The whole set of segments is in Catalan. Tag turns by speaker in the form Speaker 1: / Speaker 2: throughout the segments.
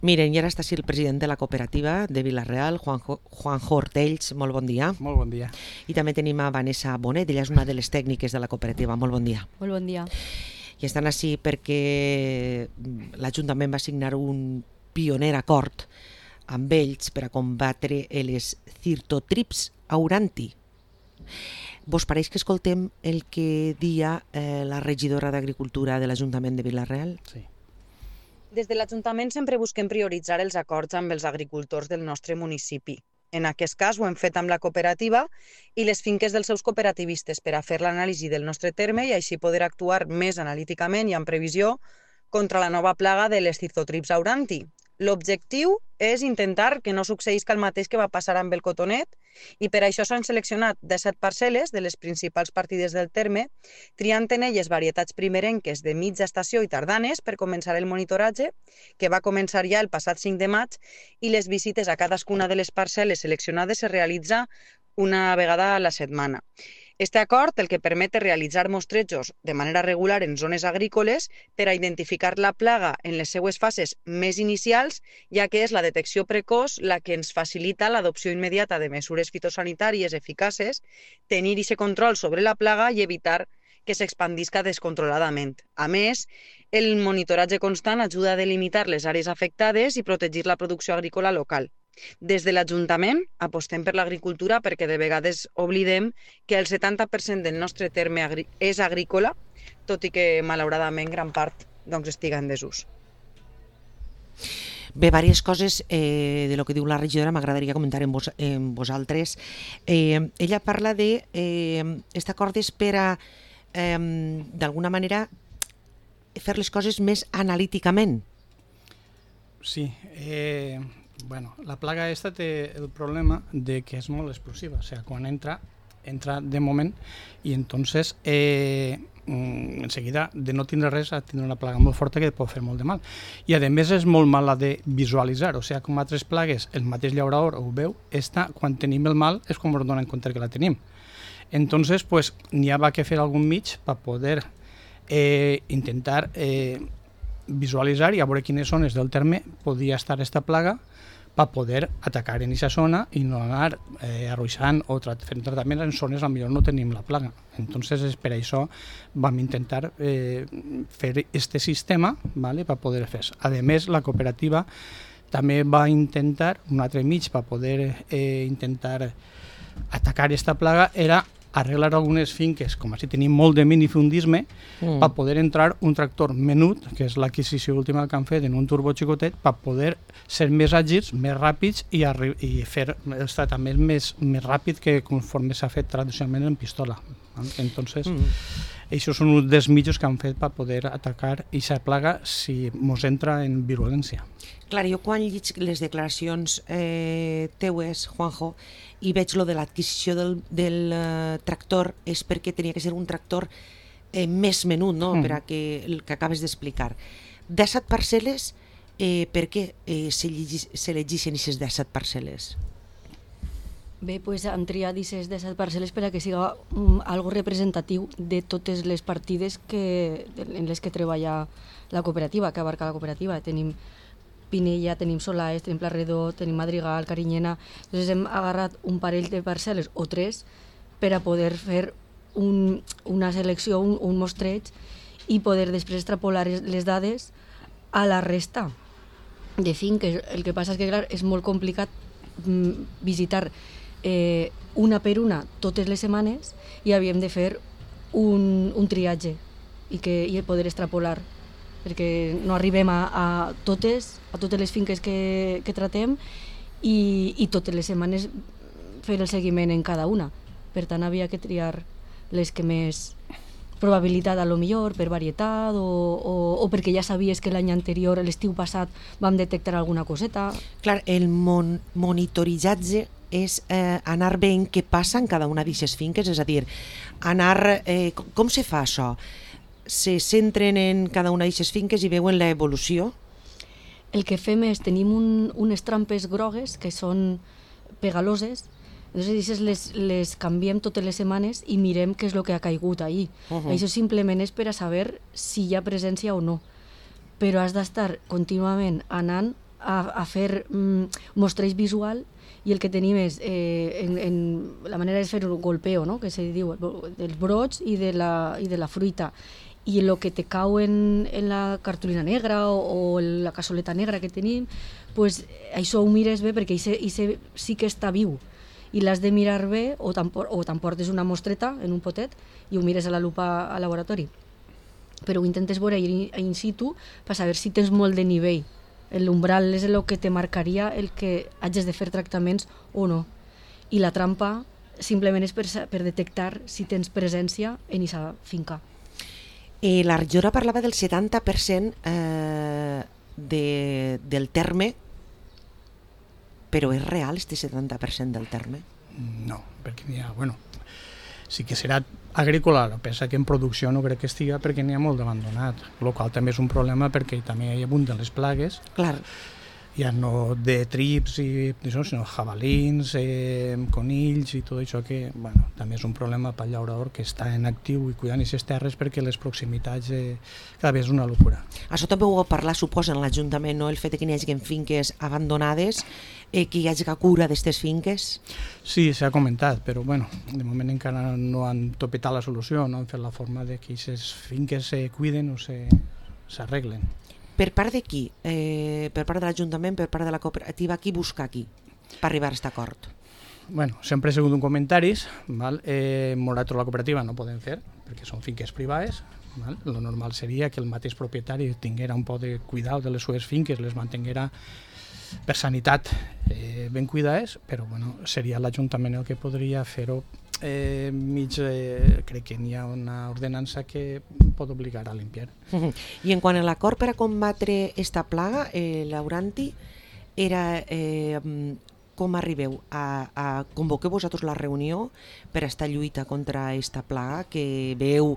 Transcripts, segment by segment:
Speaker 1: Miren, i ara està així el president de la cooperativa de Vila-real, Juanjo Ortells, molt bon dia.
Speaker 2: Molt bon dia.
Speaker 1: I també tenim a Vanessa Bonet, ella és una de les tècniques de la cooperativa, molt bon dia.
Speaker 3: Molt bon dia.
Speaker 1: I estan així perquè l'Ajuntament va signar un pioner acord amb ells per a combatre les cirtotrips auranti. Vos pareix que escoltem el que dia la regidora d'Agricultura de l'Ajuntament de Vila-real?
Speaker 2: Sí.
Speaker 4: Des de l'Ajuntament sempre busquem prioritzar els acords amb els agricultors del nostre municipi. En aquest cas ho hem fet amb la cooperativa i les finques dels seus cooperativistes per a fer l'anàlisi del nostre terme i així poder actuar més analíticament i amb previsió contra la nova plaga de les cirtotrips auranti. L'objectiu és intentar que no succeïsca el mateix que va passar amb el cotonet i per això s'han seleccionat 17 parcel·les de les principals partides del terme, triant en elles varietats primerenques de mitja estació i tardanes per començar el monitoratge, que va començar ja el passat 5 de maig, i les visites a cadascuna de les parcel·les seleccionades es realitza una vegada a la setmana. Este acord el que permet és realitzar mostrejos de manera regular en zones agrícoles per a identificar la plaga en les seues fases més inicials, ja que és la detecció precoç la que ens facilita l'adopció immediata de mesures fitosanitàries eficaces, tenir aquest control sobre la plaga i evitar que s'expandisca descontroladament. A més, el monitoratge constant ajuda a delimitar les àrees afectades i protegir la producció agrícola local. Des de l'Ajuntament apostem per l'agricultura perquè de vegades oblidem que el 70% del nostre terme és agrícola, tot i que malauradament gran part estiga en desús.
Speaker 1: Bé, diverses coses de lo que diu la regidora m'agradaria comentar amb vosaltres. Ella parla de aquest acord és per a, d'alguna manera, fer les coses més analíticament.
Speaker 2: Sí, la plaga esta té el problema de que és molt explosiva, o sea, quan entra de moment i entonces enseguida de no tindre res a tindre una plaga molt forta que pot fer molt de mal. I a més és molt mala de visualitzar, o sea, com altres plagues, el mateix llaurador ho veu, quan tenim el mal és quan ens donem compte que la tenim. Entonces, pues, n'hi ha que fer algun mig per poder intentar visualitzar i a veure quines zones del terme podia estar aquesta plaga per poder atacar en aquesta zona i no anar arroixant o fent tractament en zones on millor no tenim la plaga. Entonces, per això vam intentar fer aquest sistema, ¿vale?, per poder fer. A més, la cooperativa també va intentar, un altre mig per poder intentar atacar aquesta plaga, era arreglar algunes finques, com així tenim molt de minifundisme, per poder entrar un tractor menut, que és l'adquisició última que han fet en un turbo xicotet, per poder ser més àgils, més ràpids i fer els tractaments més ràpid que conforme s'ha fet tradicionalment en pistola. Entonces, això són uns dels mitjos que han fet per poder atacar aquesta plaga si ens entra en virulència.
Speaker 1: Clar, jo quan llig les declaracions teues, Juanjo, i veig lo de l'adquisició del tractor és perquè tenia que ser un tractor més menut, no?, per a que el que acabes d'explicar. 17 parcel·les, per què s'elegeixen aquestes 17 parcel·les?
Speaker 3: Bé, doncs han triat aquestes 17 parcel·les per a que siga algo representatiu de totes les partides en les que treballa la cooperativa, que abarca la cooperativa. Tenim Pinella, tenim Solaes, tenim Plarredó, tenim Madrigal, Carinyena. Llavors hem agarrat un parell de parcel·les o 3 per a poder fer una selecció, un mostreig i poder després extrapolar les dades a la resta de finques. El que passa és que, clar, és molt complicat visitar una per una totes les setmanes i havíem de fer un triatge i poder extrapolar, perquè no arribem a totes les finques que tratem i totes les setmanes fer el seguiment en cada una. Per tant, havia que triar les que més probabilitat, a lo millor, per varietat o perquè ja sabies que l'any anterior, l'estiu passat, vam detectar alguna coseta.
Speaker 1: Clar, el monitoritzatge és anar veient què passa en cada una d'aquestes finques, és a dir, com se fa això? Se centren en cada una d'aquestes finques i veuen l'evolució?
Speaker 3: El que fem és, tenim unes trampes grogues que són pegaloses, llavors les canviem totes les setmanes i mirem què és el que ha caigut ahir. Això simplement és per a saber si hi ha presència o no, però has d'estar contínuament anant a fer mostreig visual, i el que tenim és, la manera és fer un golpeo, no? Que se diu, dels brots i de la fruita, i el que te cau en la cartolina negra o la cassoleta negra que tenim, pues, això ho mires bé perquè això sí que està viu, i l'has de mirar bé, o t'emportes una mostreta en un potet i ho mires a la lupa al laboratori, però ho intentes veure in situ per saber si tens molt de nivell. L'umbral és el que te marcaria el que hagis de fer tractaments o no. I la trampa simplement és per detectar si tens presència en aquesta finca.
Speaker 1: La regidora parlava del 70% del terme, però és real este 70% del terme?
Speaker 2: No, perquè n'hi ha, sí que serà agrícola, pensa que en producció no crec que estiga perquè n'hi ha molt d'abandonat, el qual també és un problema perquè també hi abunden les plagues.
Speaker 1: Clar.
Speaker 2: Ja no de trips sinó jabalins, conills i tot això que també és un problema pel llaurador que està en actiu i cuidant aquestes terres perquè les proximitats cada vegada és una locura.
Speaker 1: Això també ho va parlar, suposa, en l'Ajuntament, no? El fet que n'hi hagi finques abandonades, que hi hagi cura d'aquestes finques?
Speaker 2: Sí, s'ha comentat, però de moment encara no han topetat la solució, no han fet la forma de que aquestes finques se cuiden o s'arreglen.
Speaker 1: Per part de qui? Per part de l'Ajuntament, per part de la cooperativa, qui busca aquí per arribar a aquest acord?
Speaker 2: Sempre he sigut un comentaris, nosaltres la cooperativa no podem fer perquè són finques privades, lo normal seria que el mateix propietari tinguera un poc de cuidar de les seves finques, les mantinguera per sanitat ben cuidades, però seria l'Ajuntament el que podria fer-ho crec que n'hi ha una ordenança que pot obligar a limpiar.
Speaker 1: I en quant a l'acord per a combatre esta plaga, Lauranti, era com arribeu a convoqueu vosaltres la reunió per a esta lluita contra esta plaga que veu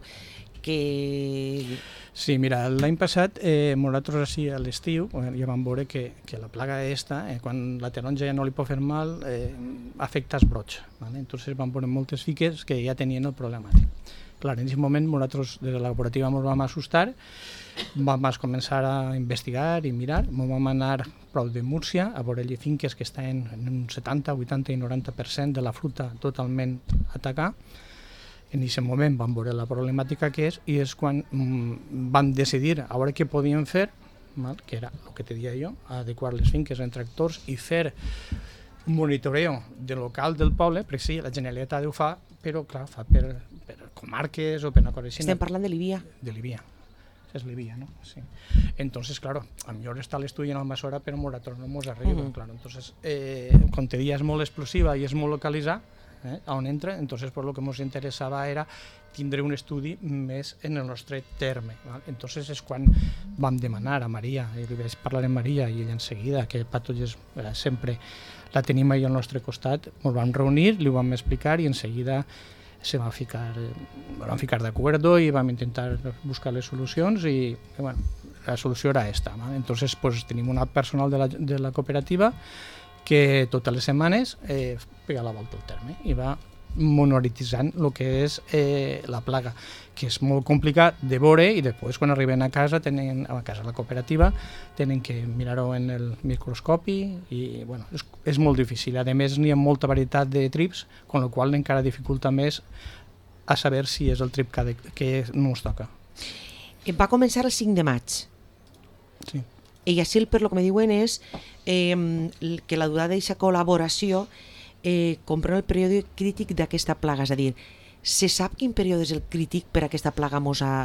Speaker 1: que...
Speaker 2: Sí, mira, l'any passat nosaltres així a l'estiu ja vam veure que la plaga aquesta, quan la taronja ja no li pot fer mal, afecta els brots. Entonces vam veure moltes finques que ja tenien el problemàtic. Clar, en aquest moment nosaltres des de la cooperativa ens vam assustar, vam començar a investigar i mirar, vam anar prop de Múrcia a veure finques que estan en un 70, 80 i 90% de la fruita totalment atacada. En aquest moment vam veure la problemàtica que és i és quan vam decidir a veure què podíem fer, que era el que te deia jo, adequar les finques en tractors i fer un monitoreo de local del poble, perquè sí, la Generalitat ho fa, però clar, fa per comarques o per una cosa així.
Speaker 1: Estem parlant de Libia.
Speaker 2: De Libia. És Libia, ¿no? Sí. Entonces, claro, a lo mejor está el estudio en Almassora, pero nosaltres no ens arriba, claro. Entonces, com te deia, és molt explosiva i és molt localitzada, on entra, entonces por lo que ens interessava era tindre un estudi més en el nostre terme. Entonces és quan vam demanar a Maria, i li vaig parlar amb Maria i ella en seguida, que Patògens sempre la tenim ahí al nostre costat, ens vam reunir, li ho vam explicar i en seguida se van ficar d'acuerdo i vam intentar buscar les solucions i la solució era esta. Entonces tenim una personal de la cooperativa que totes les setmanes pega la volta al terme i va monitoritzant el que és la plaga, que és molt complicat de veure i després quan arriben a casa la cooperativa tenen que mirar-ho en el microscopi i és molt difícil. A més n'hi ha molta varietat de trips, amb la qual encara dificulta més a saber si és el trip que no ens toca.
Speaker 1: Va començar el 5 de maig.
Speaker 2: Sí.
Speaker 1: I així, per lo que me diuen, és que la durada d'aquesta col·laboració comprèn el període crític d'aquesta plaga. És a dir, se sap quin període és el crític per a aquesta plaga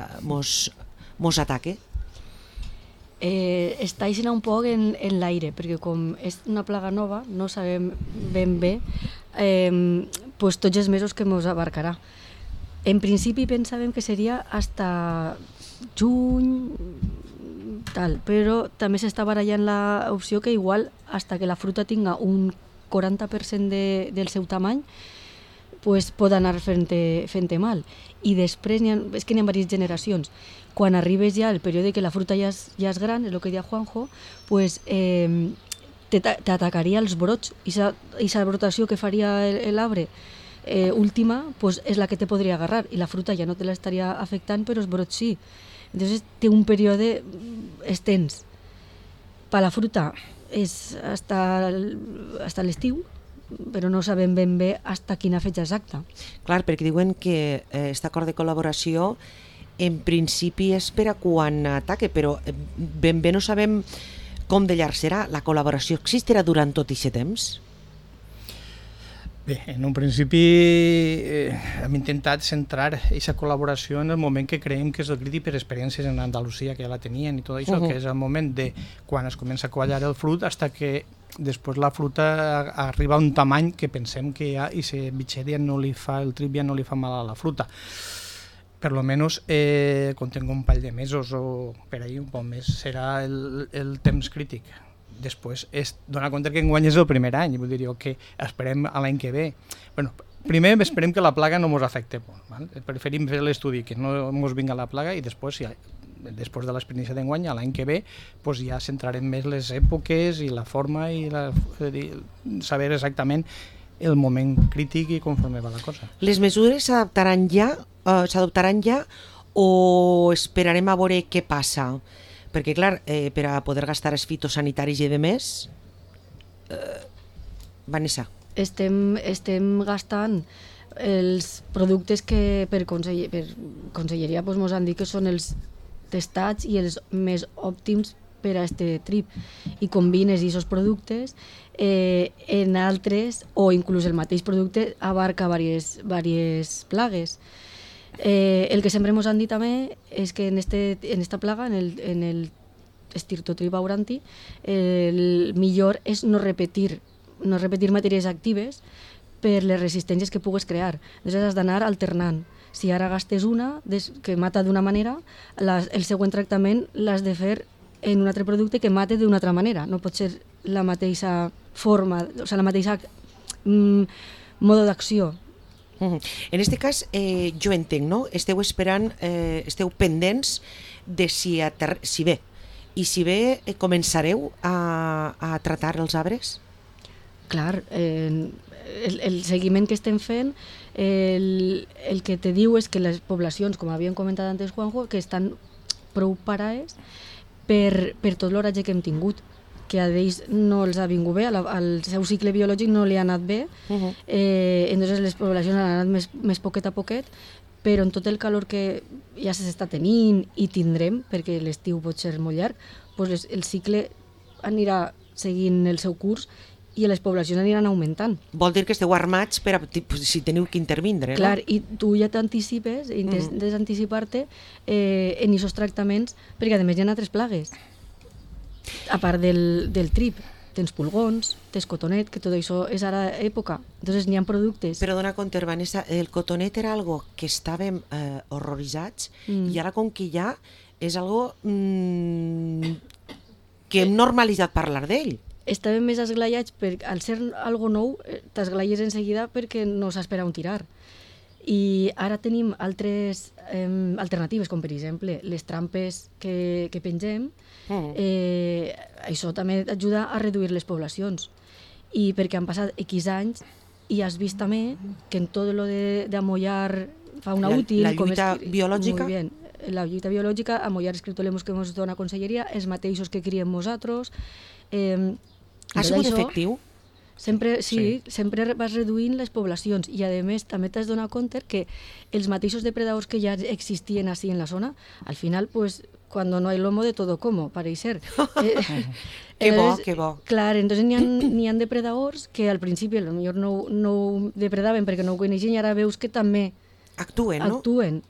Speaker 1: mos ataque?
Speaker 3: Està així un poc en l'aire, perquè com és una plaga nova, no sabem ben bé tots els mesos que ens abarcarà. En principi pensàvem que seria hasta juny, però també s'està barallant l'opció que igual hasta que la fruita tinga un 40% del seu tamany pot anar fent mal. I després és que n'hi ha diverses generacions. Quan arribes ja al període que la fruita ja és gran, és el que deia Juanjo, t'atacaria els brots i la brotació que faria l'arbre última és la que te podria agarrar i la fruita ja no te l'estaria afectant, però els brots sí. Entonces té un període extens. Per la fruita és hasta l'estiu, però no sabem ben bé hasta quina fetge exacta.
Speaker 1: Clar, perquè diuen que aquest acord de col·laboració en principi és per a quan ataque, però ben bé no sabem com de llarg serà. La col·laboració existirà durant tot aquest temps?
Speaker 2: Bé, en un principi hem intentat centrar aquesta col·laboració en el moment que creiem que és el crític per experiències en Andalusia, que ja la tenien i tot això, que és el moment de quan es comença a quallar el fruit fins que després la fruta arriba a un tamany que pensem que ja i se bitxeria no li fa, el trip ja no li fa mal a la fruta. Per lo menos quan tinc un parell de mesos o per ahí un poc més serà el temps crític. Després es dona compte que enguany és el primer any, vull dir que esperem a l'any que ve. Bueno, primer esperem que la plaga no ens afecte, val? Preferim fer l'estudi que no ens vinga la plaga i després, després de l'experiència d'enguany, l'any que ve, pues ja centrarem més les èpoques i la forma i saber exactament el moment crític i conforme va la cosa.
Speaker 1: Les mesures s'adoptaran ja o esperarem a veure què passa? Perquè, clar, per a poder gastar els fitosanitaris i de més, Vanessa.
Speaker 3: Estem gastant els productes que per conselleria ens han dit que són els testats i els més òptims per a este trip, i combines aquests productes en altres, o inclús el mateix producte abarca diverses plagues. El que sempre ens han dit també és que en esta plaga, en el Strychniotrip auranti, el millor és no repetir matèries actives per les resistències que pugues crear. Llavors has d'anar alternant. Si ara gastes una que mata d'una manera, el següent tractament l'has de fer en un altre producte que mate d'una altra manera. No pot ser la mateixa forma, o sigui, la mateixa modo d'acció.
Speaker 1: En aquest cas, jo entenc, no? Esteu esperant, esteu pendents de si ve. I si ve, començareu a tratar els arbres?
Speaker 3: Clar, el seguiment que estem fent, el que te diu és que les poblacions, com havíem comentat antes, Juanjo, que estan prou parades per tot l'oratge que hem tingut, que a ells no els ha vingut bé, al seu cicle biològic no li ha anat bé, entonces les poblacions han anat més poquet a poquet, però en tot el calor que ja s'està tenint i tindrem, perquè l'estiu pot ser molt llarg, doncs el cicle anirà seguint el seu curs i les poblacions aniran augmentant.
Speaker 1: Vol dir que esteu armats per si teniu que intervindre, no?
Speaker 3: Clar, i tu ja t'anticipes, intentes anticipar-te en aquests tractaments, perquè a més hi ha altres plagues. A part del trip, tens pulgons, tens cotonet, que tot això és ara època, entonces n'hi ha productes.
Speaker 1: Però dona compte, Vanessa, el cotonet era algo que estàvem horroritzats i ara com que ja és algo que hem normalitzat parlar d'ell.
Speaker 3: Estàvem més esglaiats, al ser algo nou, t'esglaies en seguida perquè no s'espera un tirar. I ara tenim altres alternatives, com per exemple les trampes que pengem. Això també ajuda a reduir les poblacions. I perquè han passat X anys i has vist també que en tot lo d'amollar fauna útil...
Speaker 1: La lluita biològica?
Speaker 3: Muy bien. La lluita biològica, amollar els criptolemos que ens dona conselleria, els mateixos que criem nosaltres...
Speaker 1: Ha sigut efectiu?
Speaker 3: Sempre vas reduint les poblacions i a més també t'has donat compte que els mateixos depredadors que ja existien així en la zona, al final, pues, cuando no hay lomo de todo como, pareix ser.
Speaker 1: Que bo, que bo.
Speaker 3: Clar, entonces n'hi ha depredadors que al principi potser no ho depredaven perquè no ho coneixien i ara veus que també
Speaker 1: actuen, no?
Speaker 3: Actuen.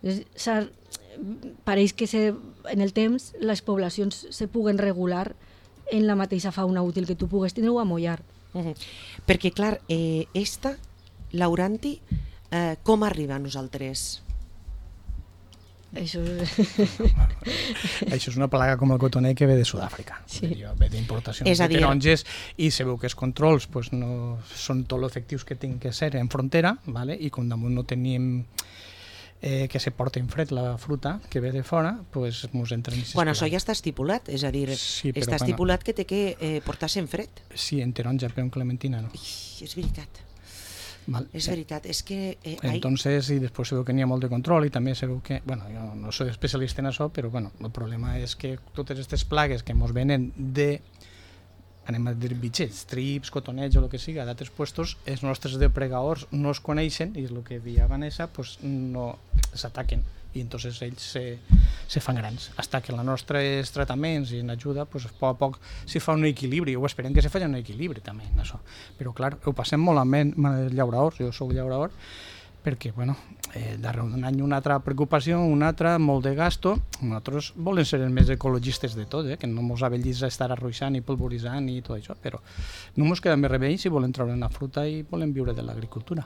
Speaker 3: Pareix que en el temps les poblacions se puguen regular en la mateixa fauna útil que tu pugues tindre o amollar.
Speaker 1: Perquè, clar, l'auranti, com arriba a nosaltres?
Speaker 3: Això
Speaker 2: és una plaga com el cotoner que ve de Sud-àfrica, ve d'importacions de taronges, i se veu que els controls no són tot l'efectius que tenen que ser en frontera, i com damunt no tenim que se porta en fred la fruta que ve de fora, doncs ens entren...
Speaker 1: Bueno, això ja està estipulat, és a dir, està estipulat que té que portar-se en fred.
Speaker 2: Sí, en taronja, però en clementina no.
Speaker 1: És veritat. És veritat, és que...
Speaker 2: Entonces, i després se veu que n'hi ha molt de control i també se veu que... Bueno, jo no soy especialista en això, però bueno, el problema és que totes aquestes plagues que ens venen anem a dir bitxets, trips, cotonets o el que sigui, a d'altres puestos, els nostres depregadors no es coneixen i és el que deia Vanessa, pues no s'ataquen i entonces ells se fan grans, hasta que els nostres tractaments i en ajuda, pues, a poc s'hi fa un equilibri, o esperem que se faci un equilibri també en això, però clar, ho passem molt amb els llauradors, jo soc llaurador, perquè, bueno, darrere d'un any una altra preocupació, una altra, molt de gasto. Nosaltres volem ser els més ecologistes de tot, que no mos avellis a estar arruixant i polvoritzant i tot això, però no mos queda més remei si volem treure una fruta i volem viure de l'agricultura.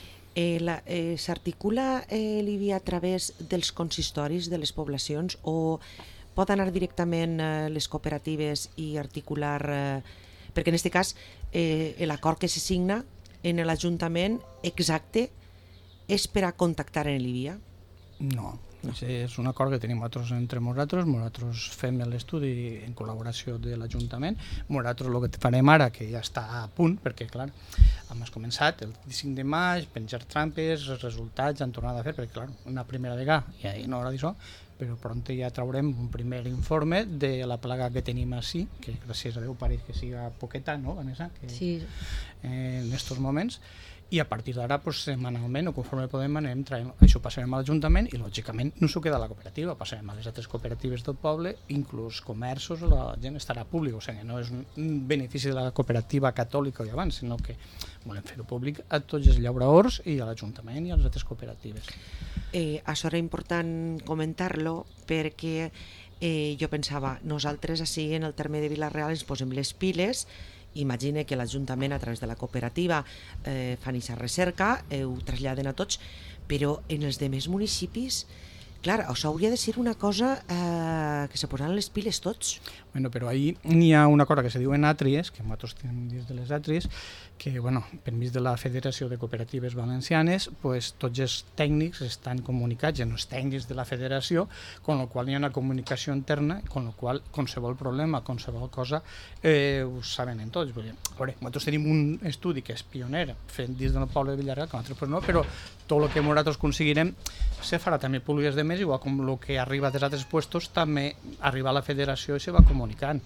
Speaker 1: S'articula l'IBI a través dels consistoris de les poblacions o pot anar directament les cooperatives i articular, perquè en aquest cas l'acord que se signa en l'Ajuntament exacte és per a contactar en l'IBIA?
Speaker 2: No, és un acord que tenim entre nosaltres fem l'estudi en col·laboració de l'Ajuntament, nosaltres el que farem ara, que ja està a punt, perquè clar, hem començat el 5 de maig, penjar trampes, els resultats han tornat a fer, perquè clar, una primera vegada, i ahir no hora d'això, però pront ja traurem un primer informe de la plaga que tenim així, que gràcies a Déu pareix que siga poqueta, no, Vanessa?
Speaker 3: Sí.
Speaker 2: En aquests moments, i a partir d'ara, pues, setmanalment o conforme podem anem traient, això passarem a l'Ajuntament i lògicament no s'ho queda a la cooperativa, passarem a les altres cooperatives del poble, inclús comerços, la gent estarà públic, o sigui, no és un benefici de la cooperativa catòlica i abans, sinó que volem fer-ho públic a tots els llauradors i a l'Ajuntament i a les altres cooperatives.
Speaker 1: Això era important comentar-lo perquè jo pensava, nosaltres així en el terme de Vila-real ens posem les piles. Imagina que l'Ajuntament a través de la cooperativa fan aquesta recerca, ho traslladen a tots, però en els demés municipis, clar, això hauria de ser una cosa que se posaran les piles tots.
Speaker 2: Bueno, però ahir n'hi ha una cosa que se diu en Àtries, que nosaltres tenim dins de les Àtries, que, bueno, permís de la Federació de Cooperatives Valencianes, pues, tots els tècnics estan comunicats en els tècnics de la federació, con la qual hi ha una comunicació interna, con la qual qualsevol problema, qualsevol cosa, ho saben en tots. Nosaltres tenim un estudi que és pioner, fet dins del poble de Vila-real, que nosaltres no, però tot el que nosaltres aconseguirem se farà també públic els demés, igual com el que arriba dels altres puestos també arriba a la federació i se va comunicant.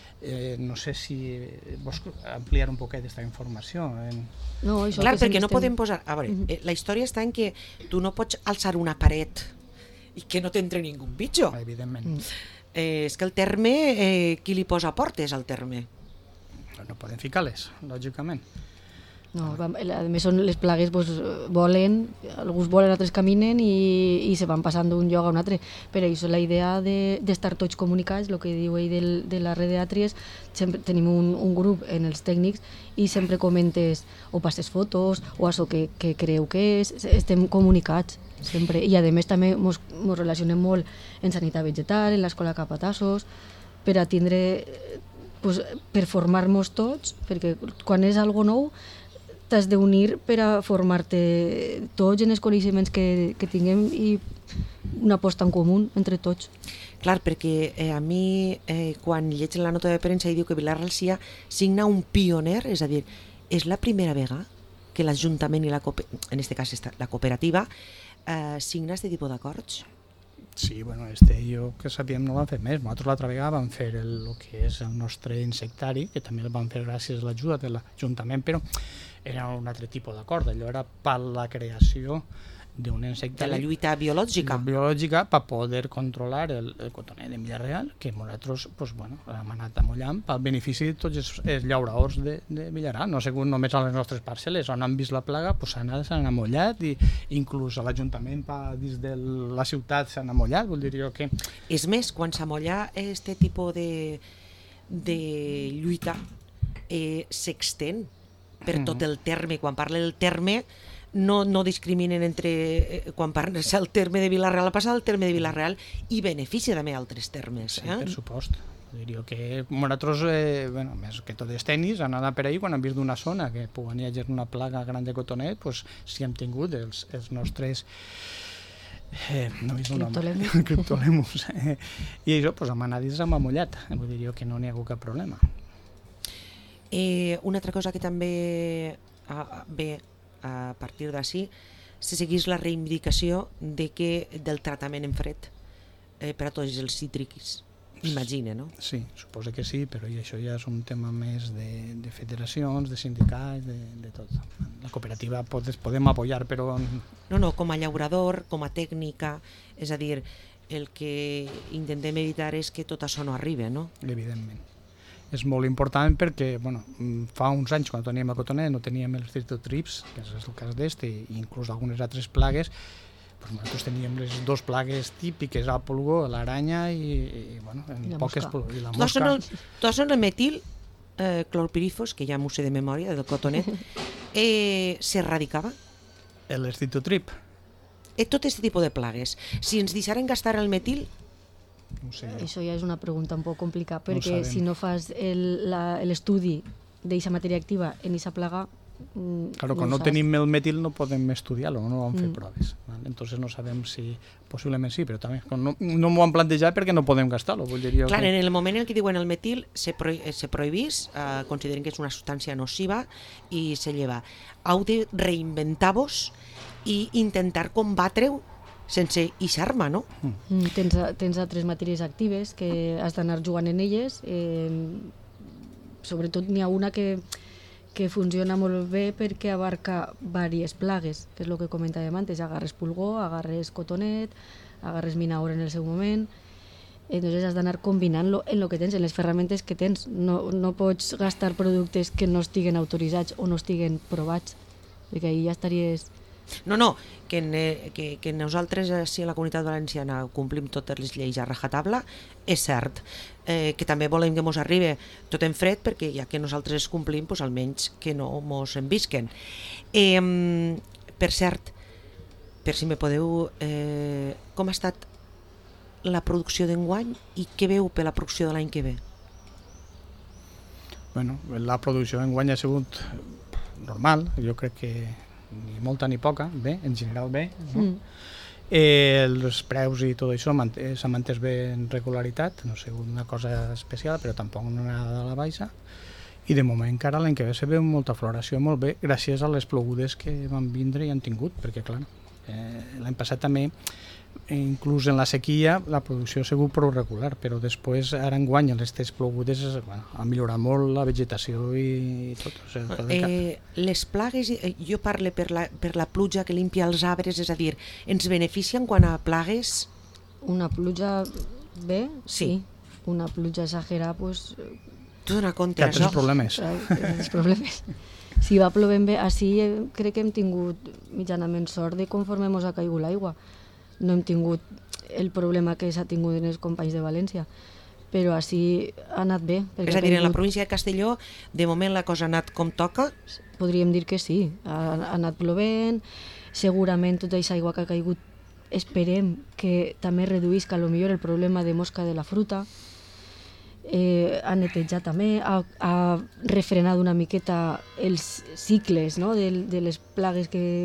Speaker 2: No sé si vols ampliar un poquet aquesta informació.
Speaker 3: No, això
Speaker 1: clar, perquè no podem posar... A veure, la història està en que tu no pots alçar una paret i que no t'entre ningú bitxo.
Speaker 2: Evidentment.
Speaker 1: És que el terme, qui li posa portes al terme?
Speaker 2: No podem ficar-les, lògicament.
Speaker 3: No, a més són les plagues, pues, volen, alguns volen, altres caminen i se van passant d'un lloc a un altre. Per això la idea d'estar tots comunicats, el que diu ell de la red d'Àtries, sempre tenim un grup en els tècnics i sempre comentes o passes fotos o això que creu que és, estem comunicats sempre. I a més també mos relacionem molt en sanitat vegetal, en l'escola Capatassos, per a tindre, pues, per formar-nos tots, perquè quan és algo nou t'has d'unir per a formar-te tots en els coneixements que tinguem i una aposta en comú entre tots.
Speaker 1: Clar, perquè a mi, quan lleig la nota de premsa i diu que Vila-real signa un pioner, és a dir, és la primera vegada que l'Ajuntament i en aquest cas la cooperativa signa aquest tipus d'acords?
Speaker 2: Sí, bueno, jo que sabíem no vam fer més. Nosaltres l'altra vegada vam fer el que és el nostre insectari, que també el vam fer gràcies a l'ajuda de l'Ajuntament, però era un altre tipus d'acord. Allò era per la creació d'un insectari.
Speaker 1: De la lluita biològica.
Speaker 2: Biològica, per poder controlar el cotoner de Vila-real, que nosaltres, pues, bueno, hem anat amollant pel benefici de tots els llauradors de Vila-real. No ha sigut només a les nostres parcel·les, on han vist la plaga, pues, s'han amollat, i inclús a l'Ajuntament dins de la ciutat s'han amollat, vull dir jo que...
Speaker 1: És més, quan s'amolla aquest tipus de lluita, s'extén per tot el terme. Quan parla del terme, no discriminen entre... Quan parla el terme de Vila-real, passa el terme de Vila-real i beneficia també altres termes.
Speaker 2: Sí, per supost. Diria que nosaltres, més que tots els tècnics, han anat per ahí quan han vist d'una zona que pugui haver una plaga gran de cotonet, pues, si hem tingut els nostres... no he vist un nom. Criptolemus. I això, pues, amb anàdis hem amollat. Vull dir jo que no n'hi ha hagut cap problema.
Speaker 1: Una altra cosa que també ve a partir d'ací, se seguís la reivindicació del tractament en fred per a tots els cítrics. Imagina, no?
Speaker 2: Sí, suposo que sí, però això ja és un tema més de federacions, de sindicats, de tot. La cooperativa podem apoyar, però...
Speaker 1: No, com a llaurador, com a tècnica, és a dir, el que intentem evitar és que tot això no arribi, no?
Speaker 2: Evidentment. És molt important perquè, bueno, fa uns anys, quan teníem a Cotonet, no teníem els trips, que és el cas d'este, i inclús algunes altres plagues, pues nosaltres teníem les dues plagues típiques, el pulgó, l'aranya i bueno, en poques... I la mosca.
Speaker 1: Tots són el metil clorpirifos, que ja m'ho sé de memòria, del Cotonet, s'erradicava.
Speaker 2: L'estitotrip.
Speaker 1: Tot aquest tipus de plagues. Si ens deixaren gastar el metil...
Speaker 2: No sé.
Speaker 3: Això ja és una pregunta un poc complicada, perquè si no fas l'estudi d'aquesta matèria activa en aquesta plaga...
Speaker 2: Claro, quan no tenim el metil no podem estudiar-lo, no vam fer proves. ¿Vale? Entonces no sabem si... Possiblement sí, però també no m'ho han plantejat perquè no podem gastar-lo.
Speaker 1: Clar, en el moment en què diuen el metil se prohibís, consideren que és una substància nociva i se lleva. Heu de reinventar-vos i intentar combatre-ho sense ixar-me, no?
Speaker 3: Tens altres matèries actives que has d'anar jugant en elles. Sobretot n'hi ha una que funciona molt bé perquè abarca diverses plagues, que és el que comentàvem antes, agarres pulgó, agarres cotonet, agarres minaora en el seu moment, entonces has d'anar combinant-lo en el que tens, en les ferramentes que tens. No pots gastar productes que no estiguen autoritzats o no estiguen provats, perquè ahir ja estaries...
Speaker 1: No, que nosaltres, si a la Comunitat Valenciana complim totes les lleis a rajatabla, és cert. Que també volem que mos arribi tot en fred, perquè ja que nosaltres es complim, doncs almenys que no mos envisquen. Per cert, per si me podeu... com ha estat la producció d'enguany i què veu per la producció de l'any que ve?
Speaker 2: Bueno, la producció d'enguany ha sigut normal, jo crec que ni molta ni poca, bé, en general bé, no? Els preus i tot això s'ha mantès bé en regularitat, no ha sigut una cosa especial, però tampoc no anava a la baixa, i de moment encara l'any que ve se veu molta floració molt bé gràcies a les plogudes que van vindre i han tingut, perquè clar, l'any passat també, inclús en la sequia, la producció ha sigut prou regular, però després ara enguany aquestes plogudes han millorat molt la vegetació i tot.
Speaker 1: Les plagues, jo parlo per la pluja que limpia els arbres, és a dir, ens beneficien quan a plagues?
Speaker 3: Una pluja bé,
Speaker 1: sí.
Speaker 3: Una pluja exagerada, doncs...
Speaker 1: Tu dona compte,
Speaker 2: això?
Speaker 3: Altres problemes. Si va plovent bé, així crec que hem tingut mitjanament sort de conforme ens ha caigut l'aigua. No hem tingut el problema que s'ha tingut en els companys de València, però així ha anat bé.
Speaker 1: És a dir, en la província de Castelló, de moment la cosa ha anat com toca?
Speaker 3: Podríem dir que sí, ha anat plovent, segurament tota aquesta aigua que ha caigut esperem que també reduïsca potser el problema de mosca de la fruta, ha netejat també, ha refrenat una miqueta els cicles, no?, de les plagues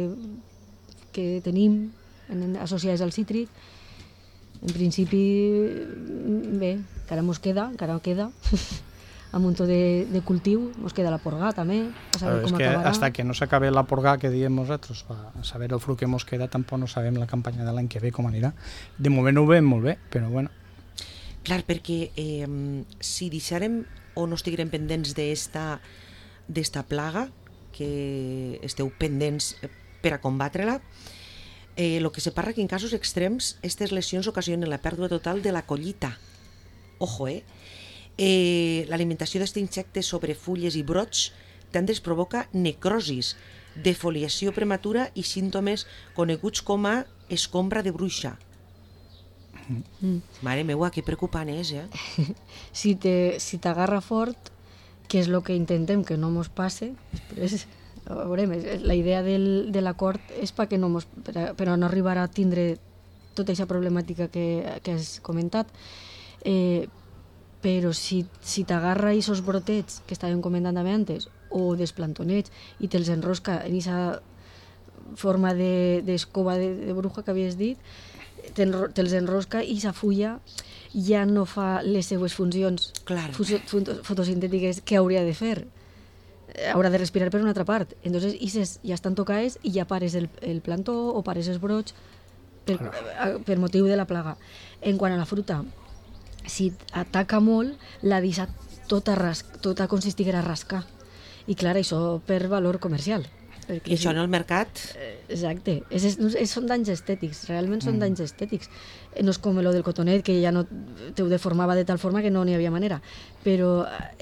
Speaker 3: que tenim associades al cítric. En principi, bé, encara queda un munt de cultiu, ens queda la porgà també, a saber com acabarà.
Speaker 2: Hasta que no s'acabe la porgà que diem nosaltres, a saber el fruit que ens queda, tampoc no sabem la campanya de l'any que ve com anirà. De moment ho veiem molt bé, però bueno.
Speaker 1: Clar, perquè si deixarem o no estiguem pendents d'esta plaga, que esteu pendents per a combatre-la, el que se parla que en casos extrems aquestes lesions ocasionen la pèrdua total de la collita. Ojo, l'alimentació d'aquest insecte sobre fulles i brots també es provoca necrosis, defoliació prematura i símptomes coneguts com a escombra de bruixa. Mare meua, que preocupant és,
Speaker 3: Si t'agarra fort, que és el que intentem que no mos passe, després veurem, la idea de l'acord és per no arribar a tindre tota aquesta problemàtica que has comentat, però si t'agarra aquests brotets que estàvem comentant també antes, o desplantonets, i te'ls enrosca en aquesta forma d'escova de bruja que havies dit, te'ls enrosca i aquesta fulla ja no fa les seues funcions fotosintètiques que hauria de fer. Haurà de respirar per una altra part. Entonces, ja estan tocades i ja pares el plantó o pares els brots per motiu de la plaga. En quant a la fruta, si ataca molt, la deixa tota consistiguera a rascar. I clar, això per valor comercial.
Speaker 1: I això en el mercat?
Speaker 3: Exacte. Són danys estètics, realment són danys estètics. No és com el del cotonet, que ja no te ho deformava de tal forma que no n'hi havia manera. Però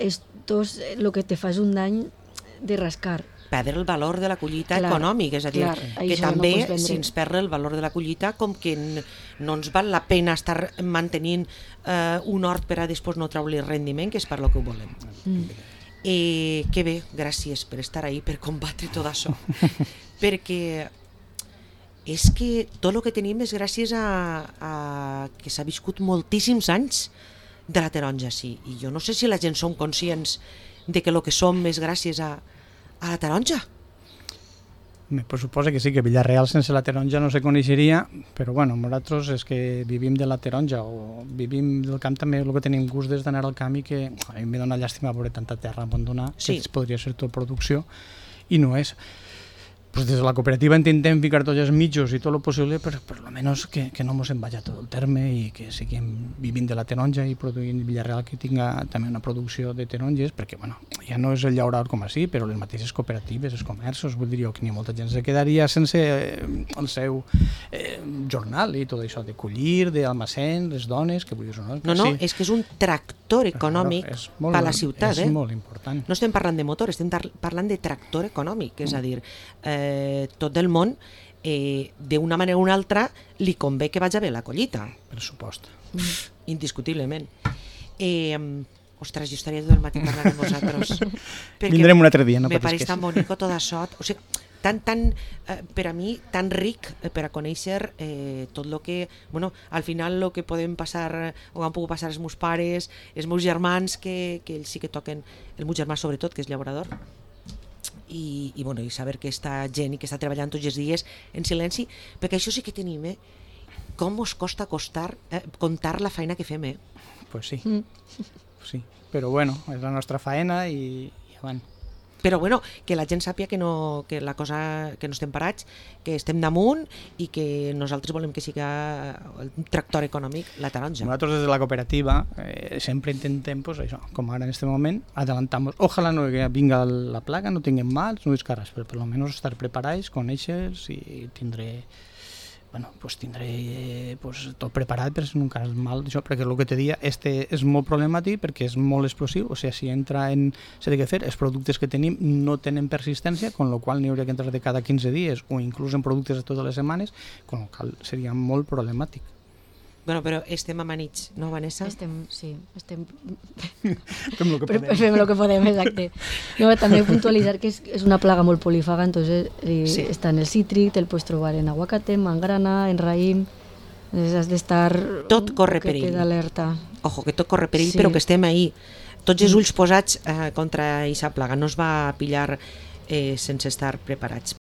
Speaker 3: el que te fa és un dany de rascar.
Speaker 1: Perdre el valor de la collita econòmic, és a dir, que també si ens perd el valor de la collita, com que no ens val la pena estar mantenint un hort per a després no treure-li rendiment, que és per lo que ho volem. Que bé, gràcies per estar ahí, per combatre tot això, perquè és que tot el que tenim és gràcies a que s'ha viscut moltíssims anys de la taronja, sí, i jo no sé si la gent som conscients de que el que som és gràcies a la taronja.
Speaker 2: Pues suposa que sí, que Villarreal sense la taronja no se coneixeria, però bueno, nosaltres és que vivim de la taronja o vivim del camp, també el que tenim gust és d'anar al camp, i que a mi me dona llàstima veure tanta terra abandonada, que podria ser tot producció, i no és. Pues des de la cooperativa intentem ficar tots els mitjos i tot el possible per almenys que no mos en vagi tot el terme i que seguim vivint de la taronja i produint Villarreal, que tinga també una producció de taronges, perquè bueno, ja no és el llaurador com així, però les mateixes cooperatives, els comerços, vull dir jo que ni molta gent se quedaria sense el seu jornal i tot això de collir, d'almacén, les dones, que vull dir...
Speaker 1: No, és que és un tractor econòmic per a la ciutat.
Speaker 2: És molt important.
Speaker 1: No estem parlant de motor, estem parlant de tractor econòmic, és a dir, tot el món, d'una manera o una altra, li convé que vagi bé la collita.
Speaker 2: Per supost.
Speaker 1: Indiscutiblement. Ostres, jo estaria tot el matí parlant amb vosaltres.
Speaker 2: Vindrem un altre dia, no
Speaker 1: patis. Me
Speaker 2: pareix
Speaker 1: tan bonic tot això. O sigui, per a mi, tan ric per a conèixer tot el que... Bueno, al final el que podem passar, o han pogut passar els meus pares, els meus germans, que ells sí que toquen, el meu germà sobretot, que és llaurador, i saber que està gent i que està treballant tots els dies en silenci, perquè això sí que tenim, com us costa contar la feina que fem,
Speaker 2: Pues sí, sí, però bueno, és la nostra faena i avant.
Speaker 1: Però bueno, que la gent sàpia que no estem parats, que estem damunt i que nosaltres volem que siga el tractor econòmic la taronja.
Speaker 2: Nosaltres des de la cooperativa sempre intentem, pues, això, com ara en este moment, adelantamos. Ojalá no vinga la plaga, no tinguem mals, no descarres, però per almenys estar preparats, conèixer-los i tindré tot preparat per si no encara és mal, això, perquè el que te dia és molt problemàtic perquè és molt explosiu, o sigui, si entra en... S'ha de fer, els productes que tenim no tenen persistència, con lo qual n'hi hauria que entrar de cada 15 dies o inclús en productes de totes les setmanes, con lo qual seria molt problemàtic.
Speaker 1: Bueno, però estem amanits, no, Vanessa?
Speaker 3: Estem...
Speaker 2: Fem el que podem.
Speaker 3: Fem el que podem, exacte. No, també puntualitzar que és una plaga molt polífaga, entonces està en el cítric, te'l pots trobar en aguacate, en mangrana, en raïm, has d'estar...
Speaker 1: Tot corre perill.
Speaker 3: D'alerta.
Speaker 1: Ojo, que tot corre perill, però que estem ahí, tots els ulls posats contra aquesta plaga, no es va pillar sense estar preparats.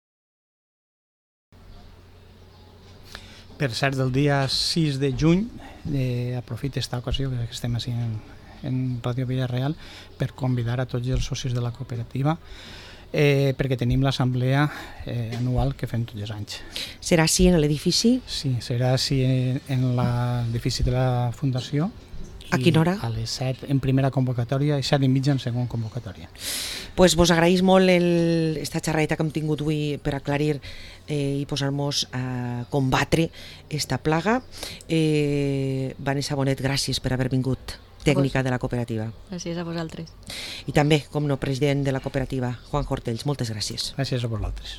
Speaker 2: Per cert, del dia 6 de juny, aprofito aquesta ocasió que estem així en Ràdio Villarreal per convidar a tots els socis de la cooperativa perquè tenim l'assemblea anual que fem tots els anys.
Speaker 1: Serà així en l'edifici?
Speaker 2: Sí, serà així en l'edifici de la Fundació.
Speaker 1: A quina hora?
Speaker 2: A les 7 en primera convocatòria i 7:30 en segona convocatòria.
Speaker 1: Pues vos agraïs molt esta xerradeta que hem tingut avui per aclarir i posar-nos a combatre esta plaga. Vanessa Bonet, gràcies per haver vingut, tècnica de la cooperativa.
Speaker 3: Gràcies a vosaltres.
Speaker 1: I també, com no, president de la cooperativa, Juan Hortells, moltes gràcies.
Speaker 2: Gràcies a vosaltres.